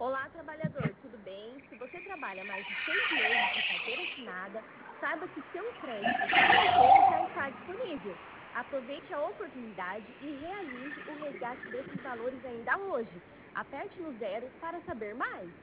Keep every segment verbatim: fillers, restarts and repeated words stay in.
Olá, trabalhador, tudo bem? Se você trabalha mais de seis meses de carteira assinada, saiba que seu empréstimo C L T já está disponível. Aproveite a oportunidade e realize o resgate desses valores ainda hoje. Aperte no zero para saber mais.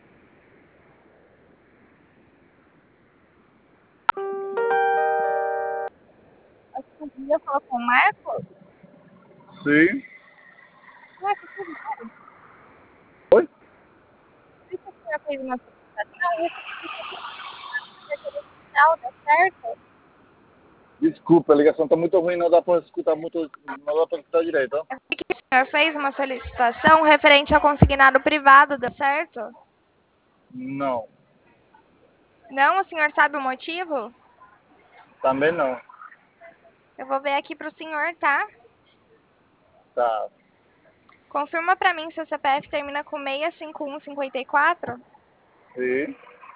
Eu podia falar com o Marcos? Sim. Marcos, tudo bem? Oi? Vi que o senhor fez uma solicitação e a carteira social, deu certo? Desculpa, a ligação tá muito ruim, não dá pra escutar muito, não dá pra escutar direito, ó. Eu vi que o senhor fez uma solicitação referente ao consignado privado, deu certo? Não, Não, o senhor sabe o motivo? também não. Eu vou ver aqui para o senhor, tá? Tá. Confirma para mim se o C P F termina com seis cinco um cinco quatro. Sim.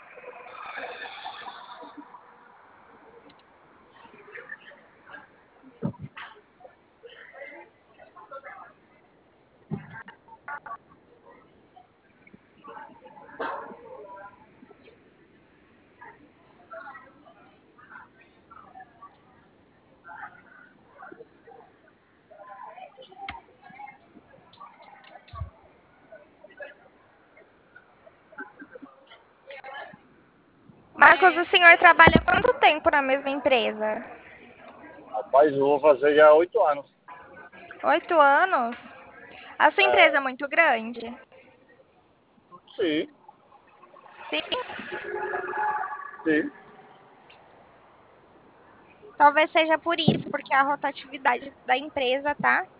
Marcos, o senhor trabalha quanto tempo na mesma empresa? Rapaz, eu vou fazer já oito anos. Oito anos? A sua empresa É, é muito grande? sim, Sim. sim. Talvez seja por isso, porque a rotatividade da empresa, tá?